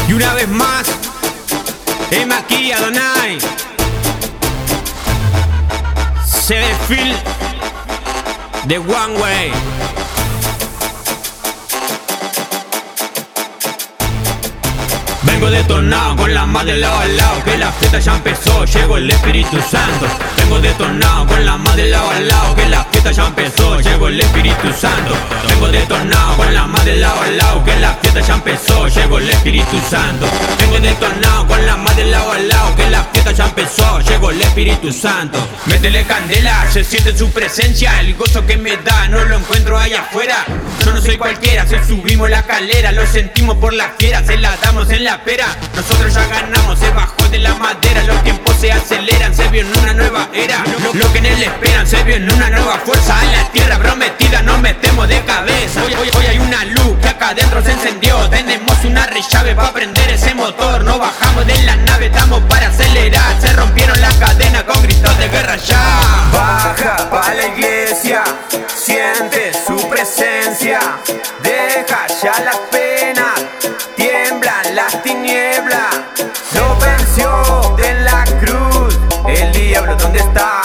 Y una vez más, heme aquí Adonai. Se desfil de One Way. Vengo detonado con la más de lado al lado, que la fiesta ya empezó, llegó el Espíritu Santo. Vengo detonado con la más de lado al lado, que la fiesta ya empezó, llegó el Espíritu Santo. Vengo detonado con la más de lado al lado, que la fiesta ya empezó, llegó el Espíritu Santo. Vengo detonado con la más de lado al lado, que la fiesta ya empezó, llegó el Espíritu Santo. Métele candela, se siente su presencia, el gozo que me da no lo encuentro allá afuera. Yo no soy cualquiera, se subimos la escalera, lo sentimos por la fiera, se la damos en la pera. Nosotros ya ganamos, se bajó de la madera, los tiempos se aceleran, se vio en una nueva era. Lo que en él esperan, se vio en una nueva fuerza. En la tierra prometida nos metemos de cabeza. Hoy hay una luz que acá adentro se encendió. Tenemos una llave para prender ese motor. No bajamos de la nave, estamos para acelerar. Se rompieron las cadenas con gritos de guerra ya. Baja pa' la iglesia, siente su presencia. Deja ya las penas, tiemblan las tinieblas. Lo venció en la cruz, el diablo ¿dónde está?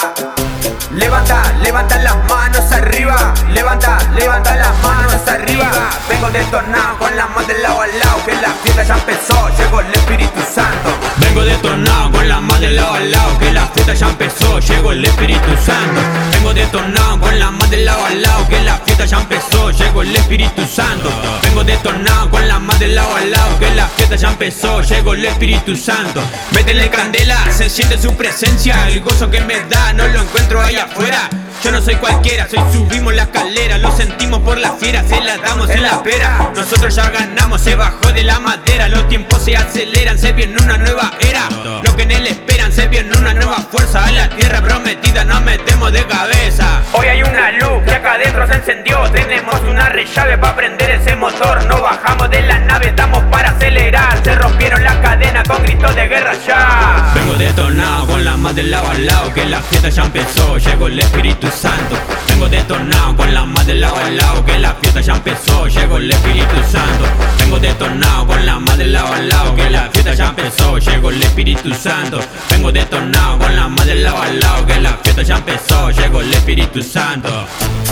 Levanta las manos arriba, levanta las manos arriba. Vengo detonado con la mano del lado al lado, que la fiesta ya empezó, llegó el Espíritu Santo. Vengo detonado con la más de lado al lado, que la fiesta ya empezó, llegó el Espíritu Santo. Vengo detonado con la más de lado al lado, que la fiesta ya empezó, llegó el Espíritu Santo. Vengo detonado con la más de lado al lado, que la fiesta ya empezó, llegó el Espíritu Santo. Métele candela, se siente su presencia, el gozo que me da no lo encuentro ahí afuera. Yo no soy cualquiera, subimos la escalera, lo sentimos por la fiera, se la damos en la pera. Nosotros ya ganamos, se bajó de la madera, los tiempos se aceleran, se viene una nueva era. Lo que en él esperan, se viene una nueva fuerza. A la tierra prometida nos metemos de cabeza. Hoy hay una luz que acá adentro se encendió. Tenemos una llave para prender ese motor. No bajamos de la nave, estamos para acelerar. Se rompieron las cadenas con gritos de guerra ya. Vengo detonado con la más de lado al lado, que la fiesta ya empezó, llegó el Espíritu Santo. Vengo detonado con la más de lado al lado, que la fiesta ya empezó, llegó el Espíritu Santo. Vengo detonado con la más de lado al lado, que la fiesta ya empezó, llegó el Espíritu Santo. Vengo detonado con la más de lado al lado, que la fiesta ya empezó, llegó el Espíritu Santo.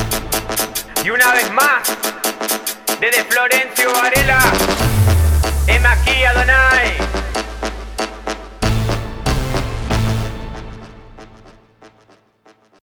Y una vez más, desde Florencio Varela, heme aquí Adonai.